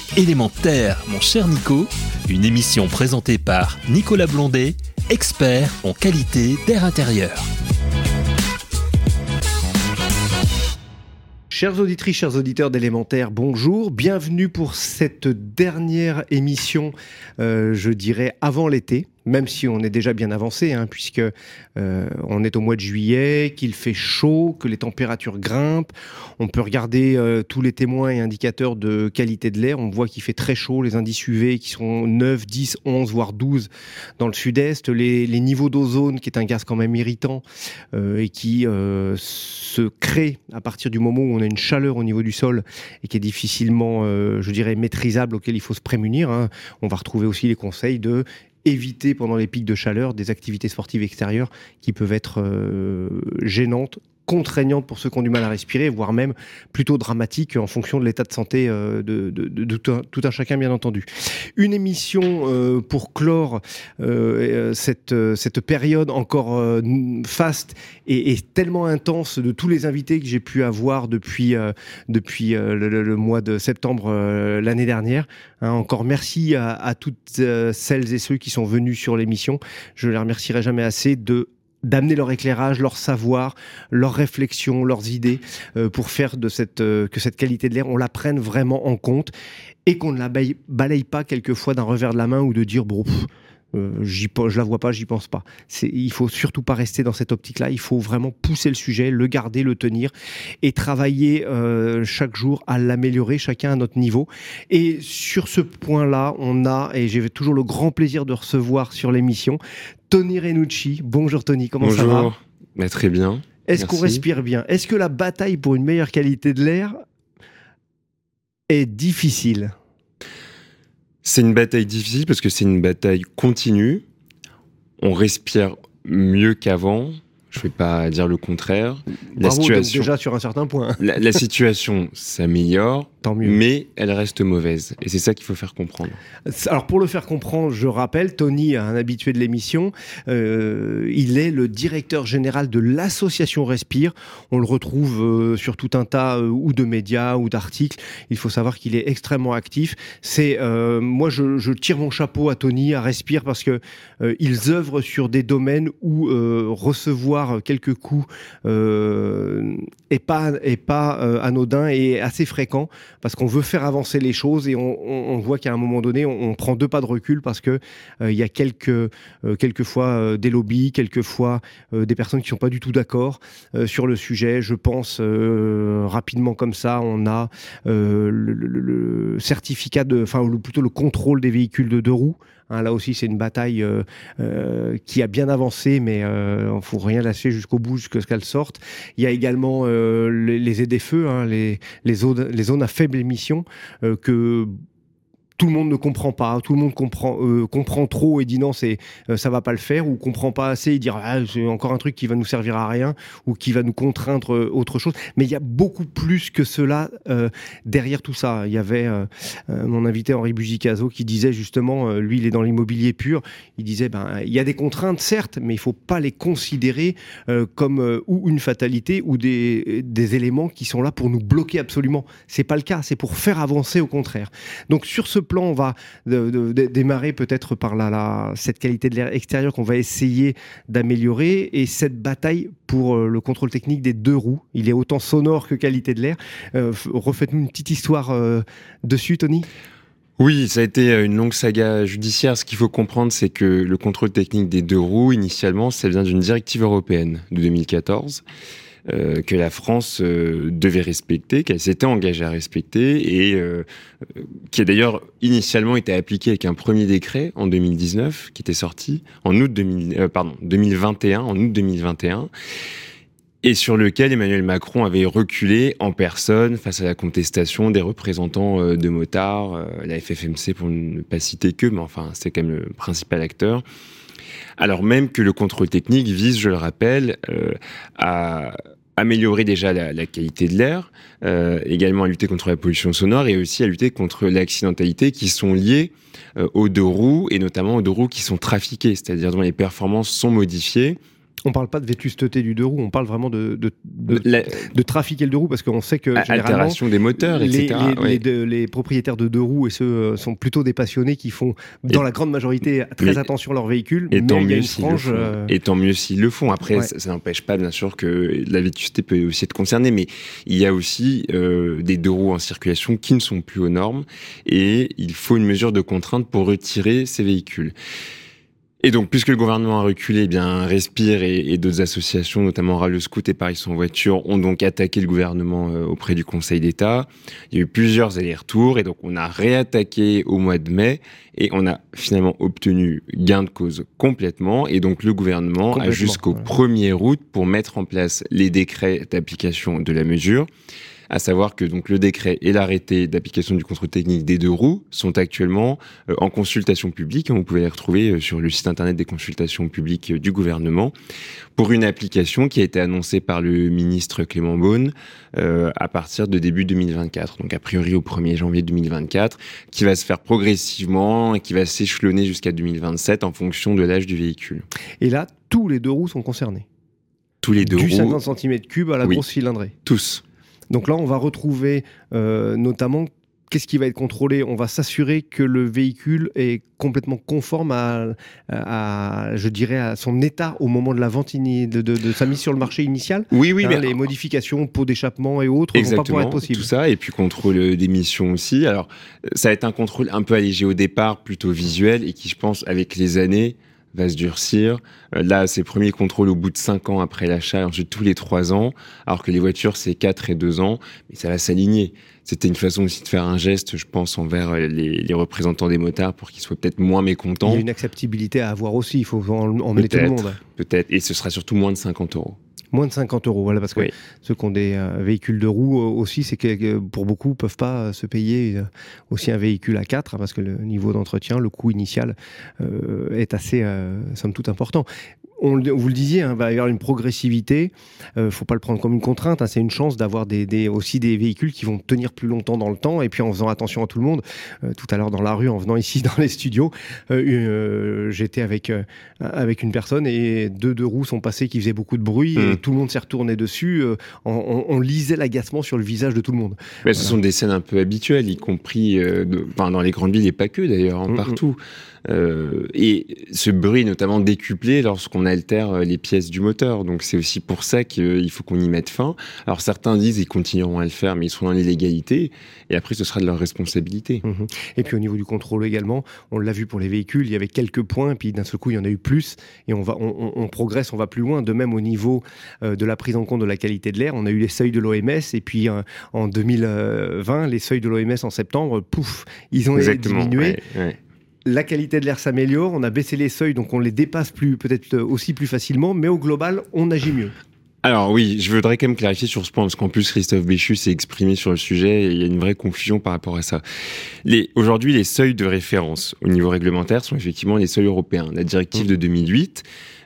Élémentaire, mon cher Nico, une émission présentée par Nicolas Blondet, expert en qualité d'air intérieur. Chères auditrices, chers auditeurs d'Élémentaire, bonjour, bienvenue pour cette dernière émission, je dirais avant l'été. Même si on est déjà bien avancé, puisque on est au mois de juillet, qu'il fait chaud, que les températures grimpent. On peut regarder tous les témoins et indicateurs de qualité de l'air. On voit qu'il fait très chaud, les indices UV qui sont 9, 10, 11, voire 12 dans le sud-est. Les niveaux d'ozone, qui est un gaz quand même irritant et qui se crée à partir du moment où on a une chaleur au niveau du sol et qui est difficilement, je dirais, maîtrisable, auquel il faut se prémunir. On va retrouver aussi les conseils de éviter pendant les pics de chaleur des activités sportives extérieures qui peuvent être gênantes, contraignantes pour ceux qui ont du mal à respirer, voire même plutôt dramatiques en fonction de l'état de santé de tout un chacun, bien entendu. Une émission pour clore cette période encore faste et tellement intense de tous les invités que j'ai pu avoir depuis le mois de septembre l'année dernière. Encore merci à toutes celles et ceux qui sont venus sur l'émission. Je ne les remercierai jamais assez d'amener leur éclairage, leur savoir, leurs réflexions, leurs idées pour faire de que cette qualité de l'air, on la prenne vraiment en compte et qu'on ne la balaye pas quelquefois d'un revers de la main ou de dire je la vois pas, j'y pense pas. Il faut surtout pas rester dans cette optique-là. Il faut vraiment pousser le sujet, le garder, le tenir et travailler chaque jour à l'améliorer, chacun à notre niveau. Et sur ce point-là, et j'ai toujours le grand plaisir de recevoir sur l'émission Tony Renucci. Bonjour Tony, comment ça va ? Bonjour, très bien. Est-ce qu'on respire bien ? Est-ce que la bataille pour une meilleure qualité de l'air est difficile ? C'est une bataille difficile parce que c'est une bataille continue. On respire mieux qu'avant. Je ne vais pas dire le contraire. Bravo, déjà sur un certain point. La situation s'améliore, tant mieux. Mais elle reste mauvaise. Et c'est ça qu'il faut faire comprendre. Alors pour le faire comprendre, je rappelle, Tony, un habitué de l'émission, il est le directeur général de l'association Respire. On le retrouve sur tout un tas ou de médias ou d'articles. Il faut savoir qu'il est extrêmement actif. Moi, je tire mon chapeau à Tony, à Respire, parce que ils œuvrent sur des domaines où recevoir quelques coups est pas anodin et assez fréquent, parce qu'on veut faire avancer les choses et on voit qu'à un moment donné on prend 2 pas de recul parce que il y a quelquefois des lobbies, quelquefois des personnes qui sont pas du tout d'accord sur le sujet. Je pense rapidement comme ça, on a le certificat plutôt le contrôle des véhicules de 2 roues. Là aussi, c'est une bataille qui a bien avancé, mais il ne faut rien lâcher jusqu'au bout, jusqu'à ce qu'elle sorte. Il y a également les ZFE, les zones à faible émission, que tout le monde ne comprend pas, tout le monde comprend trop et dit non, ça va pas le faire, ou comprend pas assez et dire c'est encore un truc qui va nous servir à rien ou qui va nous contraindre autre chose. Mais il y a beaucoup plus que cela derrière tout ça. Il y avait mon invité Henri Bugicazo qui disait justement, lui il est dans l'immobilier pur, il disait il y a des contraintes certes, mais il faut pas les considérer comme ou une fatalité ou des éléments qui sont là pour nous bloquer absolument. C'est pas le cas, c'est pour faire avancer au contraire. Donc sur ce plan, on va démarrer peut-être par cette qualité de l'air extérieur qu'on va essayer d'améliorer, et cette bataille pour le contrôle technique des 2 roues. Il est autant sonore que qualité de l'air. Refaites-nous une petite histoire dessus, Tony. Oui, ça a été une longue saga judiciaire. Ce qu'il faut comprendre, c'est que le contrôle technique des 2 roues, initialement, ça vient d'une directive européenne de 2014. Que la France devait respecter, qu'elle s'était engagée à respecter, et qui a d'ailleurs initialement été appliquée avec un premier décret en 2019, qui était sorti en août 2021, et sur lequel Emmanuel Macron avait reculé en personne face à la contestation des représentants de motards, la FFMC pour ne pas citer que, mais enfin c'est quand même le principal acteur. Alors même que le contrôle technique vise, je le rappelle, à améliorer déjà la qualité de l'air, également à lutter contre la pollution sonore et aussi à lutter contre l'accidentalité qui sont liées aux 2 roues, et notamment aux 2 roues qui sont trafiquées, c'est-à-dire dont les performances sont modifiées On parle pas de vétusteté du deux roues, on parle vraiment de trafiquer le deux roues, parce qu'on sait que généralement, altération des moteurs, etc. Les propriétaires de deux roues et ceux sont plutôt des passionnés qui font, dans la grande majorité, très attention à leur véhicule. Et tant mieux s'ils le font. Après, ça n'empêche pas, bien sûr, que la vétusté peut aussi être concernée, mais il y a aussi des deux roues en circulation qui ne sont plus aux normes, et il faut une mesure de contrainte pour retirer ces véhicules. Et donc, puisque le gouvernement a reculé, eh bien, Respire et d'autres associations, notamment Râle le Scout et Paris sans voiture, ont donc attaqué le gouvernement auprès du Conseil d'État. Il y a eu plusieurs allers-retours, et donc on a réattaqué au mois de mai, et on a finalement obtenu gain de cause complètement, et donc le gouvernement a jusqu'au 1er août pour mettre en place les décrets d'application de la mesure. À savoir que donc le décret et l'arrêté d'application du contrôle technique des deux roues sont actuellement en consultation publique. Vous pouvez les retrouver sur le site internet des consultations publiques du gouvernement pour une application qui a été annoncée par le ministre Clément Beaune à partir de début 2024. Donc a priori au 1er janvier 2024, qui va se faire progressivement et qui va s'échelonner jusqu'à 2027 en fonction de l'âge du véhicule. Et là, tous les deux roues sont concernés. Tous les deux roues. Du 50 cm3 à la grosse cylindrée. Tous. Donc là, on va retrouver notamment qu'est-ce qui va être contrôlé. On va s'assurer que le véhicule est complètement conforme je dirais, à son état au moment de la vente de sa mise sur le marché initial. Oui, les modifications, pots d'échappement et autres ne vont pas pouvoir être possibles. Tout ça, et puis contrôle d'émissions aussi. Alors, ça va être un contrôle un peu allégé au départ, plutôt visuel, et qui, je pense, avec les années, va se durcir. Là, c'est premier contrôle au bout de 5 ans après l'achat, et ensuite tous les 3 ans, alors que les voitures, c'est 4 et 2 ans, mais ça va s'aligner. C'était une façon aussi de faire un geste, je pense, envers les représentants des motards pour qu'ils soient peut-être moins mécontents. Il y a une acceptabilité à avoir aussi, il faut emmener tout le monde. Peut-être, et ce sera surtout moins de 50 €. Moins de 50 €, voilà, parce que ceux qui ont des véhicules de roues aussi, c'est que pour beaucoup ne peuvent pas se payer aussi un véhicule à 4, parce que le niveau d'entretien, le coût initial est assez, somme toute, important. Vous le disiez, il va y avoir une progressivité. Faut pas le prendre comme une contrainte. C'est une chance d'avoir aussi des véhicules qui vont tenir plus longtemps dans le temps. Et puis en faisant attention à tout le monde. Tout à l'heure dans la rue, en venant ici dans les studios, j'étais avec une personne et deux roues sont passées qui faisaient beaucoup de bruit. Et tout le monde s'est retourné dessus. On lisait l'agacement sur le visage de tout le monde. Mais ce sont des scènes un peu habituelles, y compris dans les grandes villes et pas que d'ailleurs, partout. Et ce bruit notamment décuplé lorsqu'on altère les pièces du moteur. Donc c'est aussi pour ça qu'il faut qu'on y mette fin. Alors certains disent qu'ils continueront à le faire, mais ils sont dans l'illégalité. Et après, ce sera de leur responsabilité. Et puis au niveau du contrôle également, on l'a vu pour les véhicules, il y avait quelques points, puis d'un seul coup, il y en a eu plus. Et on progresse, on va plus loin. De même au niveau de la prise en compte de la qualité de l'air, on a eu les seuils de l'OMS. Et puis en 2020, les seuils de l'OMS en septembre, pouf, ils ont diminué. La qualité de l'air s'améliore, on a baissé les seuils, donc on les dépasse peut-être aussi plus facilement, mais au global, on agit mieux. Alors oui, je voudrais quand même clarifier sur ce point, parce qu'en plus Christophe Béchu s'est exprimé sur le sujet, et il y a une vraie confusion par rapport à ça. Aujourd'hui, les seuils de référence au niveau réglementaire sont effectivement les seuils européens, la directive de 2008,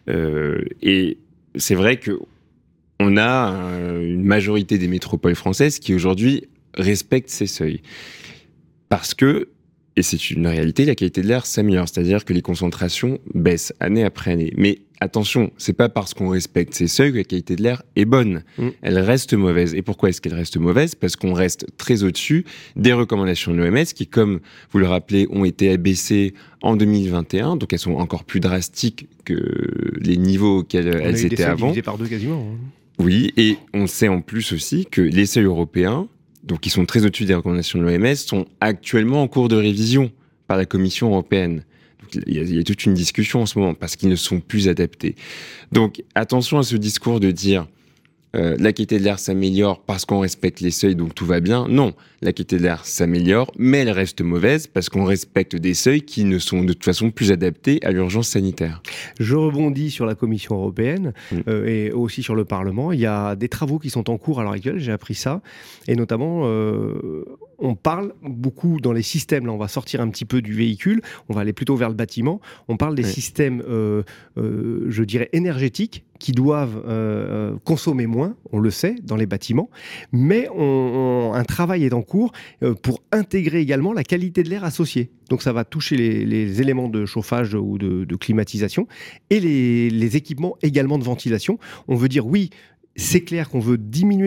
et c'est vrai que on a une majorité des métropoles françaises qui aujourd'hui respectent ces seuils. Parce que, et c'est une réalité, la qualité de l'air s'améliore, c'est-à-dire que les concentrations baissent année après année. Mais attention, c'est pas parce qu'on respecte ces seuils que la qualité de l'air est bonne. Elle reste mauvaise. Et pourquoi est-ce qu'elle reste mauvaise ? Parce qu'on reste très au-dessus des recommandations de l'OMS qui, comme vous le rappelez, ont été abaissées en 2021. Donc elles sont encore plus drastiques que les niveaux auxquels elles étaient avant. Divisé par 2 quasiment. Oui, et on sait en plus aussi que les seuils européens, donc qui sont très au-dessus des recommandations de l'OMS, sont actuellement en cours de révision par la Commission européenne. Donc, il y a toute une discussion en ce moment, parce qu'ils ne sont plus adaptés. Donc attention à ce discours de dire la qualité de l'air s'améliore parce qu'on respecte les seuils, donc tout va bien. Non, la qualité de l'air s'améliore, mais elle reste mauvaise parce qu'on respecte des seuils qui ne sont de toute façon plus adaptés à l'urgence sanitaire. Je rebondis sur la Commission européenne et aussi sur le Parlement. Il y a des travaux qui sont en cours à l'heure actuelle, j'ai appris ça, et notamment on parle beaucoup dans les systèmes, là on va sortir un petit peu du véhicule, on va aller plutôt vers le bâtiment, on parle des systèmes, je dirais, énergétiques, qui doivent consommer moins, on le sait, dans les bâtiments, mais un travail est en cours pour intégrer également la qualité de l'air associée. Donc ça va toucher les éléments de chauffage ou de climatisation et les équipements également de ventilation. On veut dire oui, c'est clair qu'on veut diminuer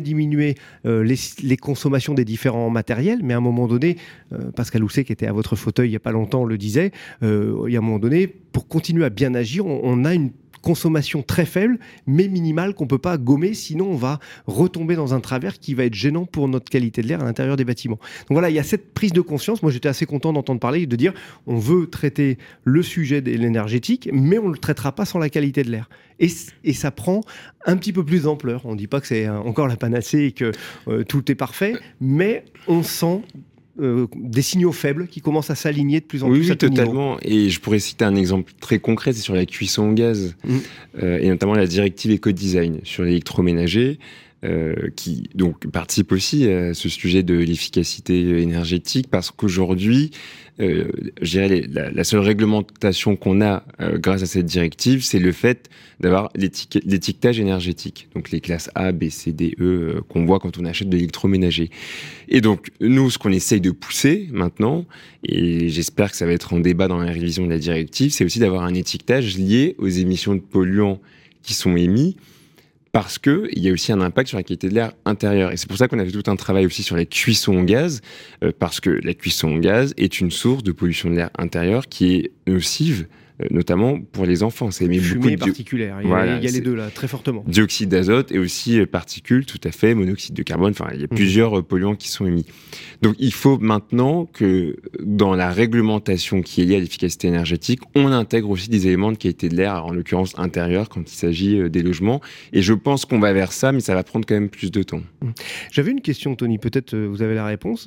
les consommations des différents matériels, mais à un moment donné, Pascal Housset, qui était à votre fauteuil il n'y a pas longtemps, le disait, il y a un moment donné, pour continuer à bien agir, on a une consommation très faible, mais minimale, qu'on ne peut pas gommer, sinon on va retomber dans un travers qui va être gênant pour notre qualité de l'air à l'intérieur des bâtiments. Donc voilà, il y a cette prise de conscience. Moi, j'étais assez content d'entendre parler, de dire on veut traiter le sujet de l'énergétique, mais on ne le traitera pas sans la qualité de l'air. Et ça prend un petit peu plus d'ampleur. On ne dit pas que c'est encore la panacée et que tout est parfait, mais on sent des signaux faibles qui commencent à s'aligner de plus en plus. Oui, totalement. Et je pourrais citer un exemple très concret, c'est sur la cuisson au gaz, et notamment la directive éco-design sur l'électroménager, qui donc participe aussi à ce sujet de l'efficacité énergétique, parce qu'aujourd'hui, je dirais la seule réglementation qu'on a grâce à cette directive, c'est le fait d'avoir l'étiquetage énergétique, donc les classes A, B, C, D, E qu'on voit quand on achète de l'électroménager. Et donc nous, ce qu'on essaye de pousser maintenant, et j'espère que ça va être en débat dans la révision de la directive, c'est aussi d'avoir un étiquetage lié aux émissions de polluants qui sont émis, parce que il y a aussi un impact sur la qualité de l'air intérieur. Et c'est pour ça qu'on a fait tout un travail aussi sur la cuisson au gaz, parce que la cuisson au gaz est une source de pollution de l'air intérieur qui est nocive, notamment pour les enfants. C'est fumée particulière. Il y a les deux là, très fortement. Dioxyde d'azote et aussi particules, tout à fait, monoxyde de carbone. Enfin, il y a plusieurs polluants qui sont émis. Donc, il faut maintenant que dans la réglementation qui est liée à l'efficacité énergétique, on intègre aussi des éléments de qualité de l'air, en l'occurrence intérieur, quand il s'agit des logements. Et je pense qu'on va vers ça, mais ça va prendre quand même plus de temps. J'avais une question, Tony. Peut-être vous avez la réponse.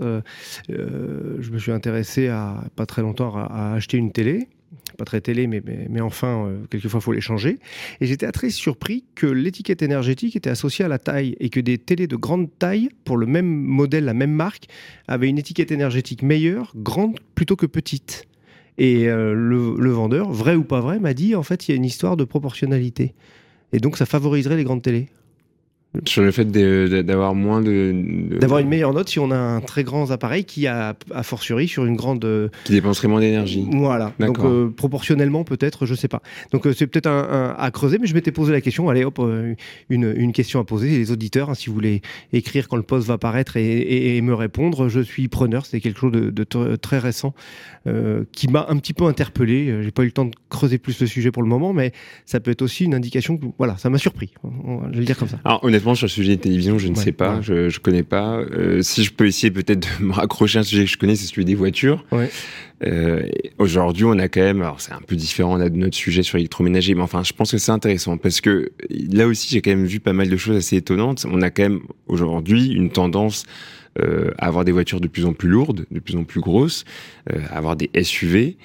Je me suis intéressé pas très longtemps à acheter une télé. Pas très télé, mais enfin, quelquefois, il faut les changer. Et j'étais très surpris que l'étiquette énergétique était associée à la taille et que des télés de grande taille, pour le même modèle, la même marque, avaient une étiquette énergétique meilleure, grande plutôt que petite. Et le vendeur, vrai ou pas vrai, m'a dit, en fait, il y a une histoire de proportionnalité. Et donc, ça favoriserait les grandes télés. Sur le fait d'avoir moins d'avoir une meilleure note si on a un très grand appareil qui a fortiori sur une grande... Qui dépenserait moins d'énergie. Voilà. D'accord. Donc proportionnellement peut-être, je sais pas. Donc c'est peut-être à creuser, mais je m'étais posé la question. Allez hop, une question à poser. Les auditeurs, si vous voulez écrire quand le post va paraître et me répondre, je suis preneur. C'est quelque chose de très récent qui m'a un petit peu interpellé. J'ai pas eu le temps de creuser plus le sujet pour le moment, mais ça peut être aussi une indication que, voilà, ça m'a surpris. Je vais le dire comme ça. Alors honnêtement, sur le sujet de télévision, je ne sais pas, je connais pas. Si je peux essayer peut-être de me raccrocher à un sujet que je connais, c'est celui des voitures. Ouais. Aujourd'hui, on a quand même, alors c'est un peu différent là de notre sujet sur l'électroménager, mais enfin, je pense que c'est intéressant parce que là aussi, j'ai quand même vu pas mal de choses assez étonnantes. On a quand même aujourd'hui une tendance à avoir des voitures de plus en plus lourdes, de plus en plus grosses, à avoir des SUV.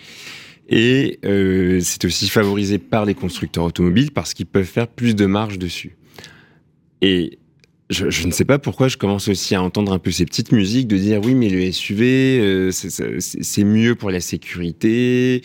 Et c'est aussi favorisé par les constructeurs automobiles parce qu'ils peuvent faire plus de marge dessus. Et je ne sais pas pourquoi je commence aussi à entendre un peu ces petites musiques de dire oui, mais le SUV, c'est mieux pour la sécurité.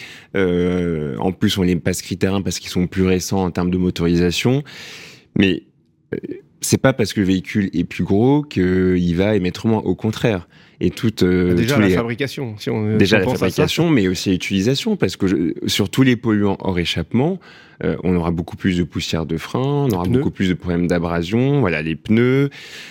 En plus, on les passe critères 1 parce qu'ils sont plus récents en termes de motorisation. Mais c'est pas parce que le véhicule est plus gros qu'il va émettre moins. Au contraire. Et déjà la fabrication. Déjà la fabrication, mais aussi l'utilisation, parce que sur tous les polluants hors échappement, on aura beaucoup plus de poussière de frein, on aura beaucoup plus de problèmes d'abrasion, voilà, les pneus.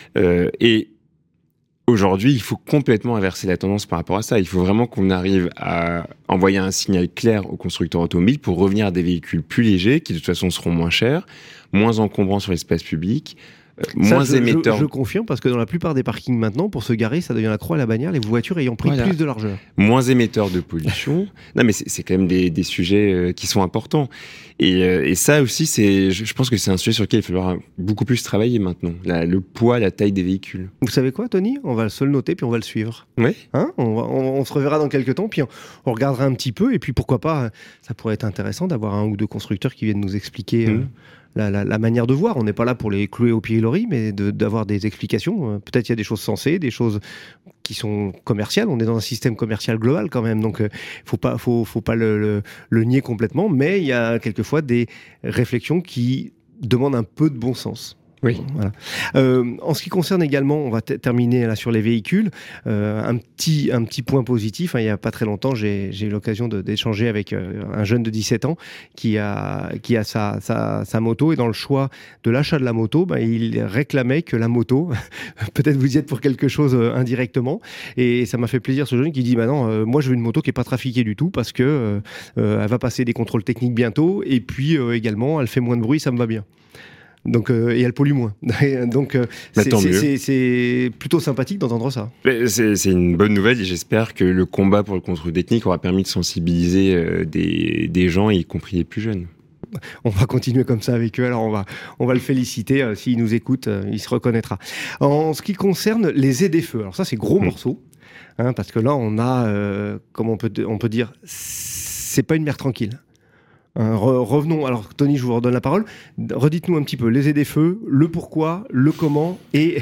Et aujourd'hui, il faut complètement inverser la tendance par rapport à ça. Il faut vraiment qu'on arrive à envoyer un signal clair aux constructeurs automobiles pour revenir à des véhicules plus légers, qui de toute façon seront moins chers, moins encombrants sur l'espace public, moins émetteurs. Je confirme, parce que dans la plupart des parkings maintenant, pour se garer, ça devient la croix à la bannière, les voitures ayant pris plus de largeur. Moins émetteurs de pollution. Non, mais c'est quand même des sujets qui sont importants. Et ça aussi, je pense que c'est un sujet sur lequel il va falloir beaucoup plus travailler maintenant. Le poids, la taille des véhicules. Vous savez quoi, Tony ? On va se le noter, puis on va le suivre. Oui. Hein ? On se reverra dans quelques temps, puis on regardera un petit peu, et puis pourquoi pas, ça pourrait être intéressant d'avoir un ou deux constructeurs qui viennent nous expliquer... La manière de voir. On n'est pas là pour les clouer au pilori, mais d'avoir des explications. Peut-être il y a des choses sensées, des choses qui sont commerciales. On est dans un système commercial global quand même, donc faut pas le nier complètement. Mais il y a quelquefois des réflexions qui demandent un peu de bon sens. Oui. Voilà. En ce qui concerne également, on va terminer là sur les véhicules, un petit point positif. Il n'y a pas très longtemps, j'ai eu l'occasion d'échanger avec un jeune de 17 ans qui a sa moto, et dans le choix de l'achat de la moto, il réclamait que la moto, peut-être vous y êtes pour quelque chose indirectement, et ça m'a fait plaisir, ce jeune qui dit non, moi je veux une moto qui n'est pas trafiquée du tout parce que elle va passer des contrôles techniques bientôt, et puis également elle fait moins de bruit, ça me va bien. Donc, et elle pollue moins. Donc, c'est plutôt sympathique d'entendre ça. C'est une bonne nouvelle, et j'espère que le combat pour le contrôle technique aura permis de sensibiliser des gens, y compris les plus jeunes. On va continuer comme ça avec eux. Alors, on va le féliciter. S'il nous écoute, il se reconnaîtra. En ce qui concerne les ZFE, alors ça, c'est gros morceau. Parce que là, on a, comment on peut dire, c'est pas une mer tranquille. Revenons, alors Tony, je vous redonne la parole. Redites-nous un petit peu les ZFE, le pourquoi, le comment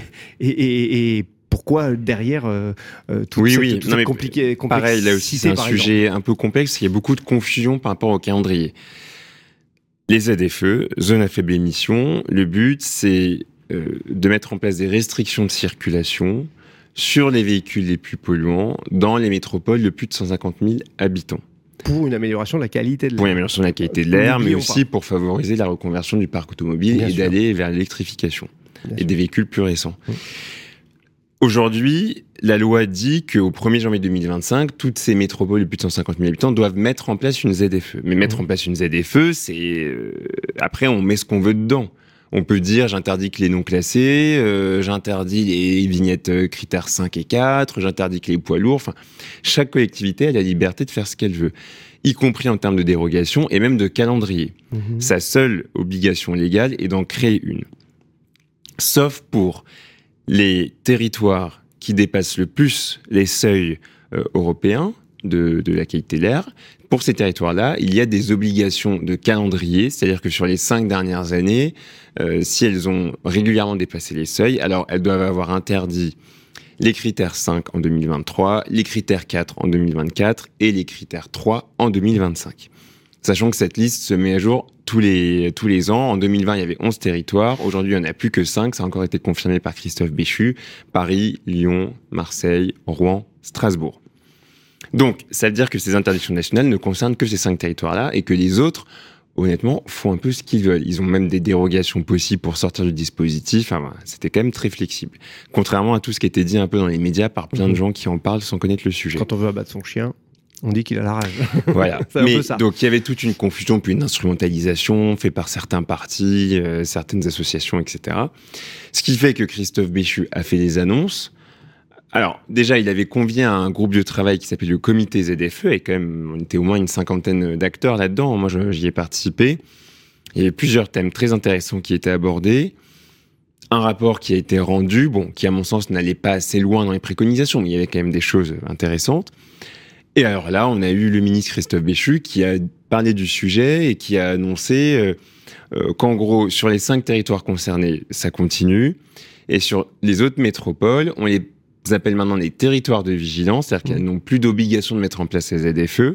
et pourquoi derrière tout cette compliqué. Pareil, là aussi c'est un sujet un peu complexe. Il y a beaucoup de confusion par rapport au calendrier. Les ZFE, zones à faible émission, le but c'est de mettre en place des restrictions de circulation sur les véhicules les plus polluants dans les métropoles de plus de 150 000 habitants. Pour une amélioration de la qualité de l'air. Pour une amélioration de la qualité de l'air, mais aussi pour favoriser la reconversion du parc automobile et d'aller vers l'électrification et des véhicules plus récents. Aujourd'hui, la loi dit qu'au 1er janvier 2025, toutes ces métropoles de plus de 150 000 habitants doivent mettre en place une ZFE. Mais mettre en place une ZFE, c'est... Après, on met ce qu'on veut dedans. On peut dire, j'interdis que les non classés, j'interdis les vignettes critères 5 et 4, j'interdis que les poids lourds. Enfin, chaque collectivité a la liberté de faire ce qu'elle veut, y compris en termes de dérogation et même de calendrier. Sa seule obligation légale est d'en créer une. Sauf pour les territoires qui dépassent le plus les seuils européens de la qualité de l'air. Pour ces territoires-là, il y a des obligations de calendrier, c'est-à-dire que sur les 5 dernières années, si elles ont régulièrement dépassé les seuils, alors elles doivent avoir interdit les critères 5 en 2023, les critères 4 en 2024 et les critères 3 en 2025. Sachant que cette liste se met à jour tous les ans. En 2020, il y avait 11 territoires. Aujourd'hui, il n'y en a plus que 5. Ça a encore été confirmé par Christophe Béchu. Paris, Lyon, Marseille, Rouen, Strasbourg. Donc, ça veut dire que ces interdictions nationales ne concernent que ces 5 territoires-là et que les autres, honnêtement, font un peu ce qu'ils veulent. Ils ont même des dérogations possibles pour sortir du dispositif. Enfin, c'était quand même très flexible. Contrairement à tout ce qui était dit un peu dans les médias par plein de gens qui en parlent sans connaître le sujet. Quand on veut abattre son chien, on dit qu'il a la rage. Voilà. Mais donc, il y avait toute une confusion, puis une instrumentalisation faite par certains partis, certaines associations, etc. Ce qui fait que Christophe Béchu a fait des annonces. Alors, déjà, il avait convié à un groupe de travail qui s'appelait le comité ZFE, et quand même, on était au moins une 50aine d'acteurs là-dedans. Moi, j'y ai participé. Il y avait plusieurs thèmes très intéressants qui étaient abordés. Un rapport qui a été rendu, qui, à mon sens, n'allait pas assez loin dans les préconisations, mais il y avait quand même des choses intéressantes. Et alors là, on a eu le ministre Christophe Béchu qui a parlé du sujet et qui a annoncé qu'en gros, sur les 5 territoires concernés, ça continue. Et sur les autres métropoles, on les appelle maintenant les territoires de vigilance, c'est-à-dire qu'elles n'ont plus d'obligation de mettre en place ces ZFE,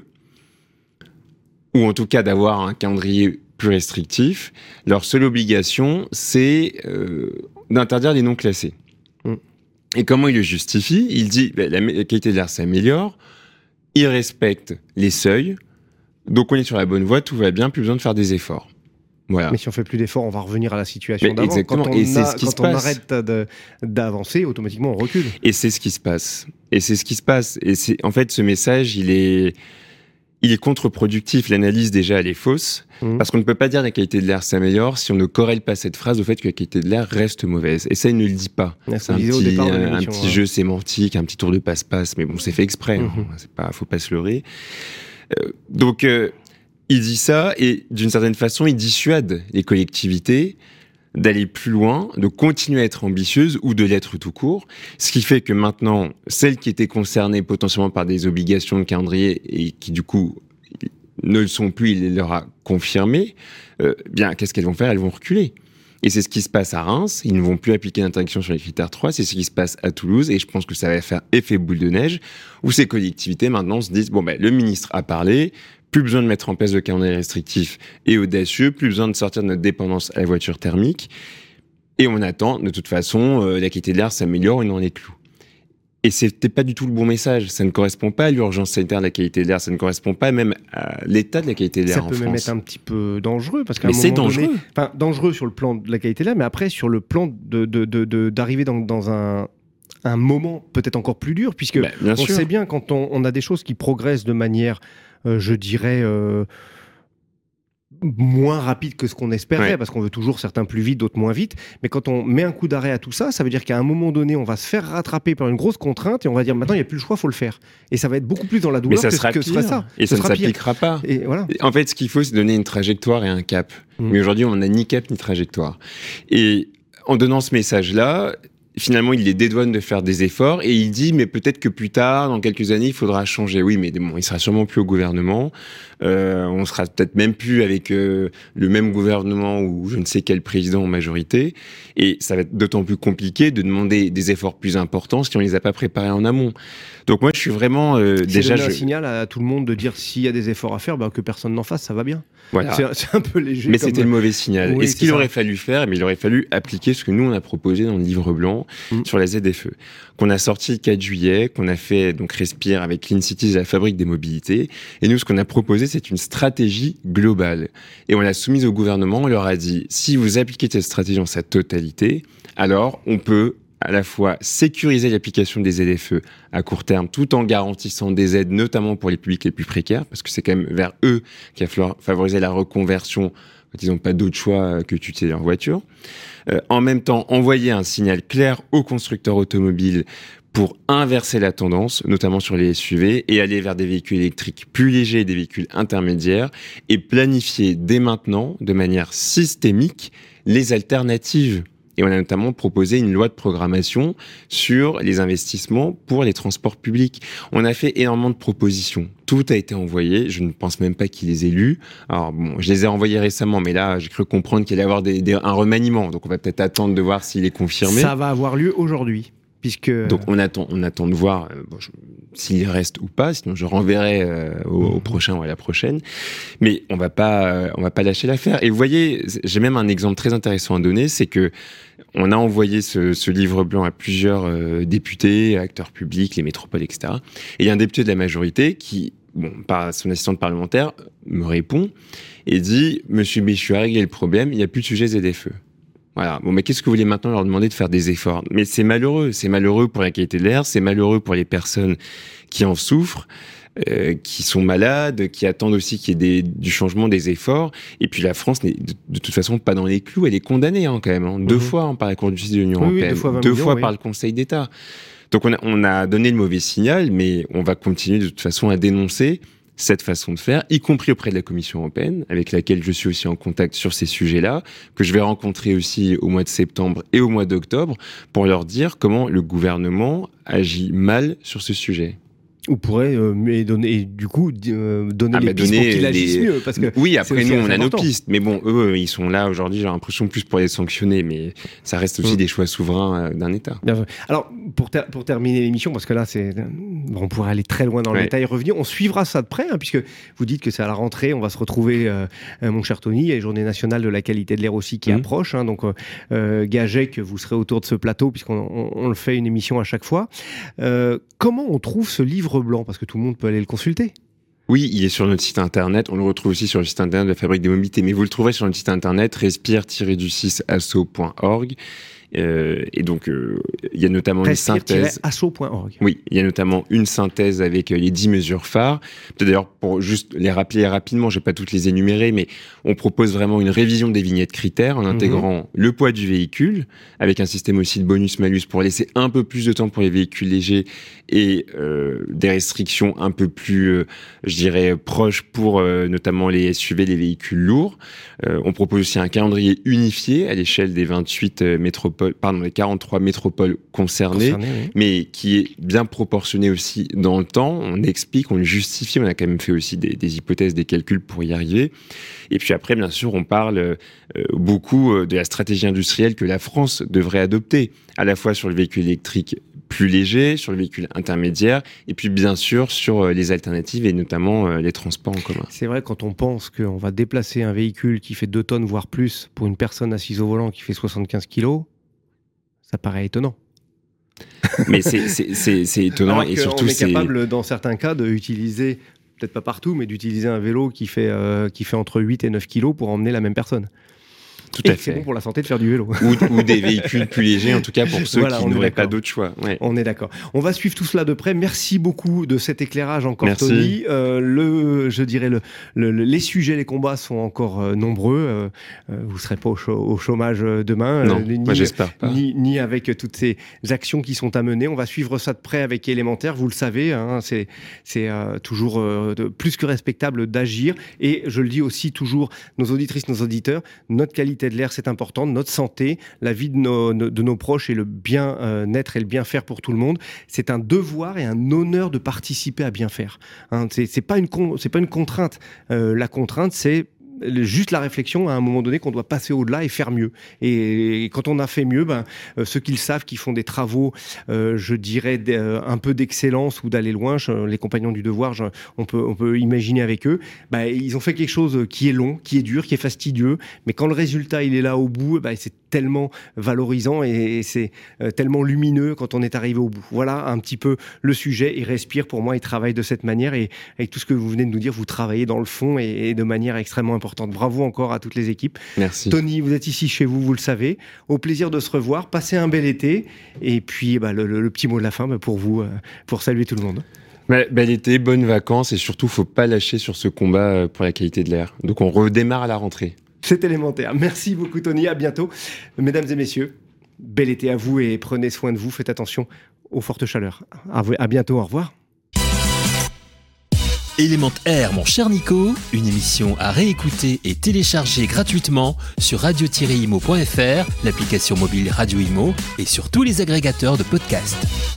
ou en tout cas d'avoir un calendrier plus restrictif. Leur seule obligation, c'est d'interdire les non classés. Et comment il le justifie ? Il dit la qualité de l'air s'améliore, il respecte les seuils, donc on est sur la bonne voie, tout va bien, plus besoin de faire des efforts. Voilà. Mais si on fait plus d'efforts, on va revenir à la situation d'avant. Exactement. Quand on arrête d'avancer, automatiquement on recule. Et c'est ce qui se passe. Et en fait, ce message, il est contre-productif. L'analyse, déjà, elle est fausse. Parce qu'on ne peut pas dire que la qualité de l'air s'améliore si on ne corrèle pas cette phrase au fait que la qualité de l'air reste mauvaise. Et ça, il ne le dit pas. C'est un petit jeu sémantique, un petit tour de passe-passe. Mais bon, c'est fait exprès. Faut pas se leurrer. Il dit ça, et d'une certaine façon, il dissuade les collectivités d'aller plus loin, de continuer à être ambitieuses ou de l'être tout court. Ce qui fait que maintenant, celles qui étaient concernées potentiellement par des obligations de calendrier et qui du coup ne le sont plus, il les leur a confirmé, qu'est-ce qu'elles vont faire ? Elles vont reculer. Et c'est ce qui se passe à Reims. Ils ne vont plus appliquer l'interdiction sur les critères 3. C'est ce qui se passe à Toulouse. Et je pense que ça va faire effet boule de neige, où ces collectivités maintenant se disent, le ministre a parlé, plus besoin de mettre en place de calendrier restrictif et audacieux, plus besoin de sortir de notre dépendance à la voiture thermique. Et on attend, de toute façon, la qualité de l'air s'améliore, on est dans les clous. Et c'était pas du tout le bon message. Ça ne correspond pas à l'urgence sanitaire de la qualité de l'air. Ça ne correspond pas même à l'état de la qualité de l'air en France. Ça peut même être un petit peu dangereux. Parce qu'à mais c'est dangereux. Dangereux sur le plan de la qualité de l'air, mais après, sur le plan d'arriver dans un moment peut-être encore plus dur, puisque on sait bien quand on a des choses qui progressent de manière, je dirais... moins rapide que ce qu'on espérait, parce qu'on veut toujours certains plus vite, d'autres moins vite. Mais quand on met un coup d'arrêt à tout ça, ça veut dire qu'à un moment donné, on va se faire rattraper par une grosse contrainte et on va dire maintenant, il n'y a plus le choix, il faut le faire. Et ça va être beaucoup plus dans la douleur que serait ça. Et ça ne s'appliquera pas. Et voilà. En fait, ce qu'il faut, c'est donner une trajectoire et un cap. Mais aujourd'hui, on n'a ni cap ni trajectoire. Et en donnant ce message-là, finalement, il les dédouane de faire des efforts et il dit, mais peut-être que plus tard, dans quelques années, il faudra changer. Oui, mais bon, il sera sûrement plus au gouvernement. On sera peut-être même plus avec le même gouvernement ou je ne sais quel président en majorité. Et ça va être d'autant plus compliqué de demander des efforts plus importants si on les a pas préparés en amont. Donc moi, je suis vraiment déjà... C'est un signal à tout le monde de dire s'il y a des efforts à faire, que personne n'en fasse, ça va bien. Voilà. C'est un peu léger. Mais c'était le mauvais signal. Oui, et ce qu'il aurait fallu faire, il aurait fallu appliquer ce que nous, on a proposé dans le livre blanc sur la ZFE, qu'on a sorti le 4 juillet, qu'on a fait donc Respire avec Clean Cities et la Fabrique des mobilités. Et nous, ce qu'on a proposé, c'est une stratégie globale. Et on l'a soumise au gouvernement, on leur a dit, si vous appliquez cette stratégie en sa totalité, alors on peut à la fois sécuriser l'application des ZFE à court terme, tout en garantissant des aides, notamment pour les publics les plus précaires, parce que c'est quand même vers eux qu'il va falloir favoriser la reconversion quand ils n'ont pas d'autre choix que d'utiliser leur voiture. En même temps, envoyer un signal clair aux constructeurs automobiles pour inverser la tendance, notamment sur les SUV, et aller vers des véhicules électriques plus légers et des véhicules intermédiaires, et planifier dès maintenant, de manière systémique, les alternatives. Et on a notamment proposé une loi de programmation sur les investissements pour les transports publics. On a fait énormément de propositions. Tout a été envoyé. Je ne pense même pas qu'ils les aient lues. Alors bon, je les ai envoyés récemment, mais là, j'ai cru comprendre qu'il allait y avoir un remaniement. Donc on va peut-être attendre de voir s'il est confirmé. Ça va avoir lieu aujourd'hui. Donc on attend de voir s'il reste ou pas, sinon je renverrai au prochain ou à la prochaine. Mais on va pas lâcher l'affaire. Et vous voyez, j'ai même un exemple très intéressant à donner, c'est que on a envoyé ce livre blanc à plusieurs députés, acteurs publics, les métropoles, etc. Et il y a un député de la majorité qui, par son assistante parlementaire, me répond et dit « Monsieur Béchu a réglé le problème, il n'y a plus de sujet ZFE ». Voilà. Mais qu'est-ce que vous voulez maintenant leur demander de faire des efforts? Mais c'est malheureux pour la qualité de l'air, c'est malheureux pour les personnes qui en souffrent, qui sont malades, qui attendent aussi qu'il y ait du changement, des efforts. Et puis la France n'est de toute façon pas dans les clous, elle est condamnée quand même. 2 fois par la Cour de justice de l'Union européenne, 2 fois par le Conseil d'État. Donc on a donné le mauvais signal, mais on va continuer de toute façon à dénoncer cette façon de faire, y compris auprès de la Commission européenne, avec laquelle je suis aussi en contact sur ces sujets-là, que je vais rencontrer aussi au mois de septembre et au mois d'octobre, pour leur dire comment le gouvernement agit mal sur ce sujet. Ou pourrait donner les pistes pour qu'ils agissent mieux. Parce que oui, après nous, on a nos pistes. Mais bon, eux, ils sont là aujourd'hui, j'ai l'impression, plus pour les sanctionner. Mais ça reste aussi des choix souverains d'un État. Bien sûr. Alors, pour terminer l'émission, parce que là, on pourrait aller très loin dans le détail et revenir. On suivra ça de près, puisque vous dites que c'est à la rentrée. On va se retrouver, mon cher Tony. Il y a la Journée nationale de la qualité de l'air aussi qui approche. Donc, gagez que vous serez autour de ce plateau, puisqu'on le fait une émission à chaque fois. Comment on trouve ce livre blanc, parce que tout le monde peut aller le consulter? Oui, il est sur notre site internet. On le retrouve aussi sur le site internet de la Fabrique des mobilités, mais vous le trouverez sur notre site internet respire-du6asso.org. Et donc, il y a notamment une synthèse. Respire-asso.org. Oui, il y a notamment une synthèse avec les 10 mesures phares. Peut-être d'ailleurs, pour juste les rappeler rapidement, je vais pas toutes les énumérer, mais on propose vraiment une révision des vignettes critères en intégrant le poids du véhicule, avec un système aussi de bonus-malus pour laisser un peu plus de temps pour les véhicules légers et des restrictions un peu plus, je dirais, proches pour notamment les SUV, les véhicules lourds. On propose aussi un calendrier unifié à l'échelle des 28 métropoles 43 métropoles concernées, oui. mais qui est bien proportionné aussi dans le temps. On explique, on le justifie, on a quand même fait aussi des hypothèses, des calculs pour y arriver. Et puis après, bien sûr, on parle beaucoup de la stratégie industrielle que la France devrait adopter, à la fois sur le véhicule électrique plus léger, sur le véhicule intermédiaire, et puis bien sûr sur les alternatives et notamment les transports en commun. C'est vrai, quand on pense qu'on va déplacer un véhicule qui fait 2 tonnes, voire plus, pour une personne assise au volant qui fait 75 kilos, ça paraît étonnant. Mais c'est étonnant. Alors et surtout, on est capable, dans certains cas, d'utiliser, peut-être pas partout, mais d'utiliser un vélo qui fait entre 8 et 9 kilos pour emmener la même personne. Tout à fait. C'est bon pour la santé de faire du vélo. Ou des véhicules plus légers, en tout cas pour ceux qui n'auraient pas d'autre choix. Ouais. On est d'accord. On va suivre tout cela de près. Merci beaucoup de cet éclairage encore, Merci. Tony. Les sujets, les combats sont encore nombreux. Vous ne serez pas au chômage demain. Non, moi j'espère pas. Ni avec toutes ces actions qui sont à mener. On va suivre ça de près avec Élémentaire. Vous le savez, hein, c'est toujours plus que respectable d'agir. Et je le dis aussi toujours, nos auditrices, nos auditeurs, notre qualité de l'air, c'est important, notre santé, la vie de nos proches et le bien-être et le bien-faire pour tout le monde. C'est un devoir et un honneur de participer à bien faire. Hein, c'est pas une contrainte. La contrainte, c'est juste la réflexion à un moment donné qu'on doit passer au-delà et faire mieux. Et quand on a fait mieux, ceux qui le savent, qui font des travaux, je dirais un peu d'excellence ou d'aller loin, les compagnons du devoir, on peut imaginer avec eux, ils ont fait quelque chose qui est long, qui est dur, qui est fastidieux, mais quand le résultat il est là au bout, c'est tellement valorisant et c'est tellement lumineux quand on est arrivé au bout. Voilà un petit peu le sujet. Ils respirent, pour moi, ils travaillent de cette manière et avec tout ce que vous venez de nous dire, vous travaillez dans le fond et de manière extrêmement importante. Bravo encore à toutes les équipes. Merci. Tony, vous êtes ici chez vous, vous le savez. Au plaisir de se revoir. Passez un bel été. Et puis, le petit mot de la fin pour vous, pour saluer tout le monde. Bel été, bonnes vacances et surtout, faut pas lâcher sur ce combat pour la qualité de l'air. Donc, on redémarre à la rentrée. C'est élémentaire. Merci beaucoup, Tony. À bientôt. Mesdames et messieurs, bel été à vous et prenez soin de vous. Faites attention aux fortes chaleurs. À bientôt. Au revoir. Élémentaire, mon cher Nico, une émission à réécouter et télécharger gratuitement sur radio-imo.fr, l'application mobile Radio Imo et sur tous les agrégateurs de podcasts.